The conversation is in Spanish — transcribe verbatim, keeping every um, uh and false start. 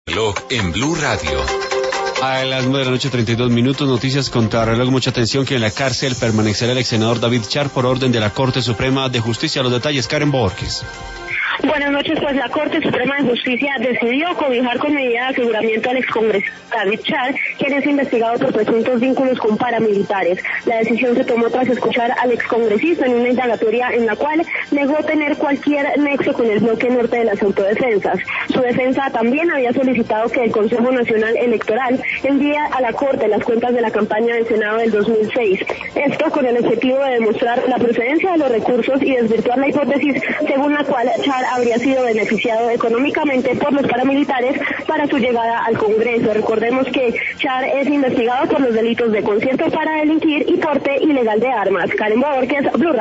Reloj en Blue Radio. A las nueve de la noche, treinta y dos minutos, noticias contra reloj. Mucha atención que en la cárcel permanecerá el ex senador David Char por orden de la Corte Suprema de Justicia. Los detalles, Karen Borges. Buenas noches, pues la Corte Suprema de Justicia decidió cobijar con medida de aseguramiento al excongresista David Char, quien es investigado por presuntos vínculos con paramilitares. La decisión se tomó tras escuchar al excongresista en una indagatoria en la cual negó tener cualquier nexo con el bloque norte de las autodefensas. Su defensa también había solicitado que el Consejo Nacional Electoral envíe a la Corte las cuentas de la campaña del Senado del dos mil seis. Esto con el objetivo de demostrar la procedencia de los recursos y desvirtuar la hipótesis según la cual Char habría sido beneficiado económicamente por los paramilitares para su llegada al Congreso. Recordemos que Char es investigado por los delitos de concierto para delinquir y porte ilegal de armas. Karen Borges, Blue Radio.